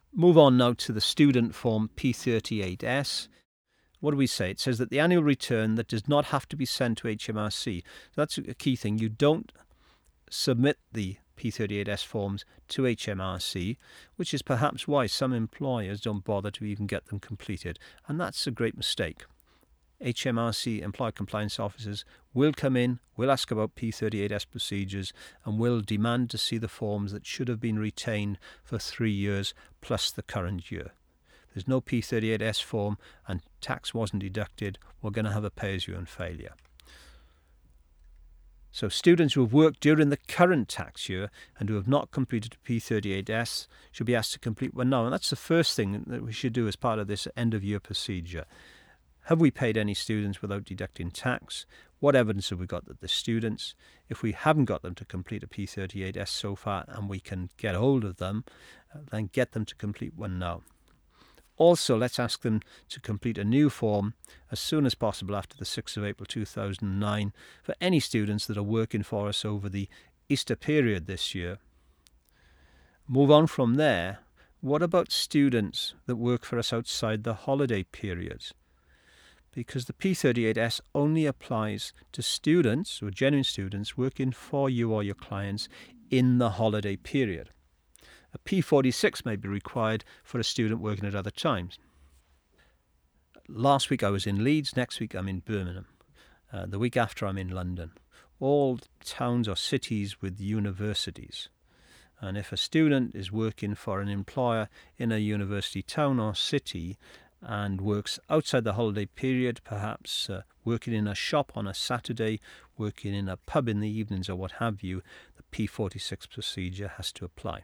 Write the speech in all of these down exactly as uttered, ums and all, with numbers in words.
Move on now to the student form P thirty-eight S. What do we say? It says that the annual return that does not have to be sent to H M R C. So that's a key thing. You don't submit the P thirty-eight S forms to H M R C, which is perhaps why some employers don't bother to even get them completed. And that's a great mistake. H M R C employer compliance officers will come in, will ask about P thirty-eight S procedures, and will demand to see the forms that should have been retained for three years plus the current year. If there's no P thirty-eight S form and tax wasn't deducted, we're going to have a pay-as-you-earn failure. So students who have worked during the current tax year and who have not completed P thirty-eight S should be asked to complete one now. And that's the first thing that we should do as part of this end-of-year procedure. Have we paid any students without deducting tax? What evidence have we got that the students, if we haven't got them to complete a P thirty-eight S so far and we can get hold of them, then get them to complete one now. Also, let's ask them to complete a new form as soon as possible after the sixth of April two thousand nine for any students that are working for us over the Easter period this year. Move on from there. What about students that work for us outside the holiday periods? Because the P thirty-eight S only applies to students or genuine students working for you or your clients in the holiday period. A P forty-six may be required for a student working at other times. Last week I was in Leeds, next week I'm in Birmingham. Uh, the week after I'm in London. All towns or cities with universities. And if a student is working for an employer in a university town or city and works outside the holiday period, perhaps uh, working in a shop on a Saturday, working in a pub in the evenings or what have you, the P forty-six procedure has to apply.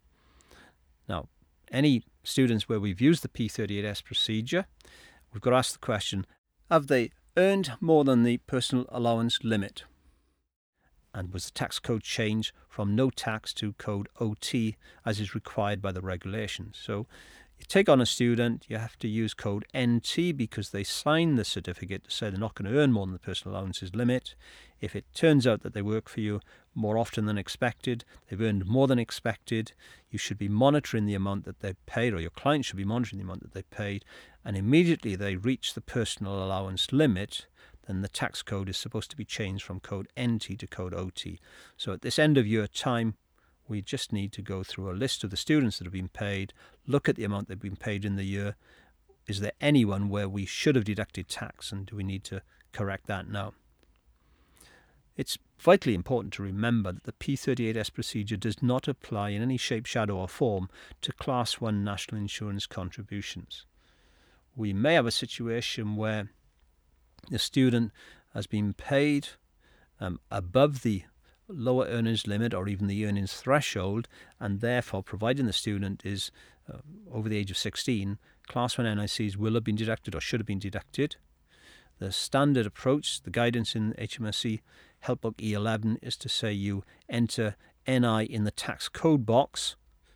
Now, any students where we've used the P thirty-eight S procedure, we've got to ask the question, have they earned more than the personal allowance limit? And was the tax code changed from no tax to code O T as is required by the regulations? So you take on a student, you have to use code N T because they sign the certificate to say they're not going to earn more than the personal allowances limit. If it turns out that they work for you more often than expected, they've earned more than expected, you should be monitoring the amount that they've paid, or your client should be monitoring the amount that they've paid, and immediately they reach the personal allowance limit, then the tax code is supposed to be changed from code N T to code O T. So at this end of year time, we just need to go through a list of the students that have been paid, look at the amount they've been paid in the year. Is there anyone where we should have deducted tax, and do we need to correct that now? It's vitally important to remember that the P thirty-eight S procedure does not apply in any shape, shadow or form to Class one national insurance contributions. We may have a situation where the student has been paid um, above the lower earnings limit or even the earnings threshold, and therefore, providing the student is uh, over the age of sixteen, Class one N I Cs will have been deducted or should have been deducted. The standard approach, the guidance in H M R C Help Book E eleven is to say you enter N I in the tax code box,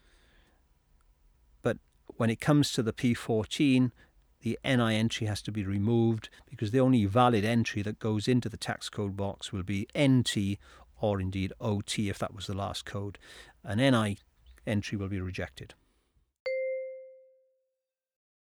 but when it comes to the P fourteen, the N I entry has to be removed because the only valid entry that goes into the tax code box will be N T or indeed O T if that was the last code. An N I entry will be rejected.